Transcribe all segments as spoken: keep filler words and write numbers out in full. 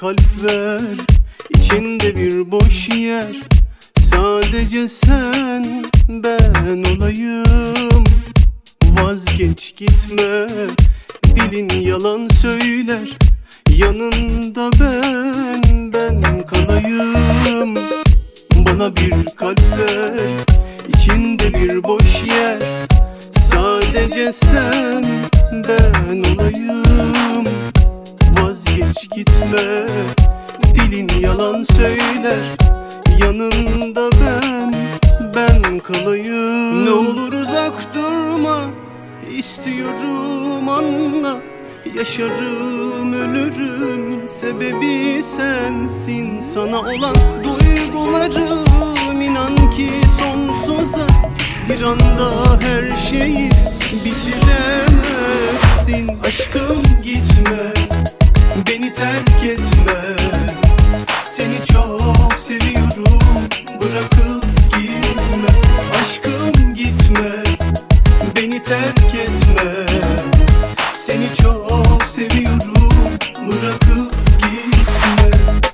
kalp ver, içinde bir boş yer. Sadece sen, ben olayım. Vazgeç gitme, dilin yalan söyler. Yanında ben, ben kalayım. Bana bir kalp ver, içinde bir boş yer. Sadece sen, ben olayım. Vazgeç gitme, dilin yalan söyler. Yanında ben, ben kalayım. Ne olur uzak durma, istiyorum anla. Yaşarım ölürüm, sebebi sensin. Sana olan duygularım inan ki sonsuza. Bir anda her şeyi bitiremezsin. Aşkım gitme, beni terk etme. Seni çok seviyorum, bırakıp gitme. Aşkım gitme, beni terk etme. Seni çok seviyorum, bırakıp gitme.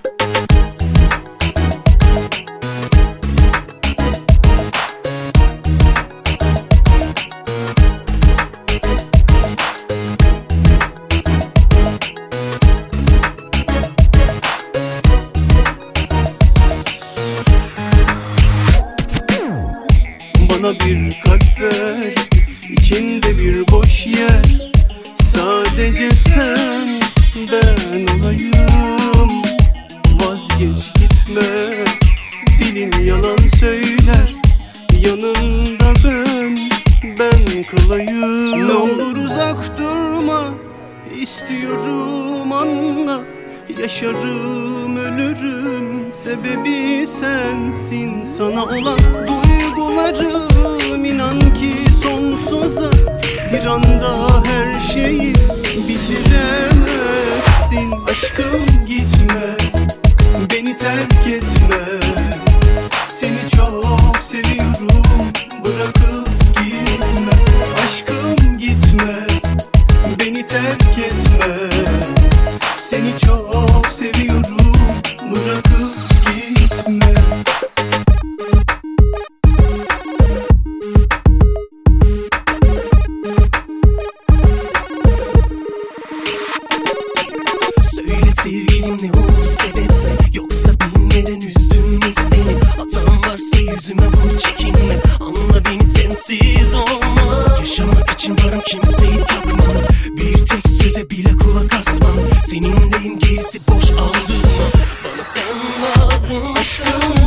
Bana bir kalp ver, içinde bir boş yer. Sadece sen, ben olayım. Vazgeç gitme, dilin yalan söyler. Yanında ben, ben kalayım. Ne olur uzak durma, istiyorum anla. Yaşarım ölürüm, sebebi sensin. Sana olan duygularım inan ki sonsuza. Bir anda her şeyi bitiremezsin. Aşkım gitme, beni terk etme. Seni çok seviyorum, bırakıp gitme. Aşkım gitme, beni terk etme. Seni çok seviyorum, bırakıp gitme. Söyle sevgilim, ne oldu, sebep ne? Yoksa bilmeden üzdüm mü seni? Hatam varsa yüzüme vur, çekinme. Anla beni, sensiz olmam. Yaşamak için varım, kimseyi takmam. Bir tek söze bile kulak asmam. Seninleyim, gerisi boş, aldırma. Bana sen lazım, aşkım.